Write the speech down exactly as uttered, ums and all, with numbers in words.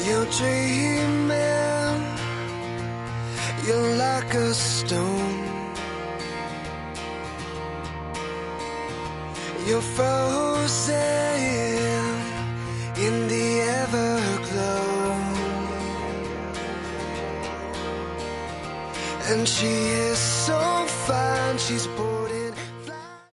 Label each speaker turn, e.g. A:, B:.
A: You're dreaming, you're like a stone. You're frozen in the everglow, and she is so fine, she's bored.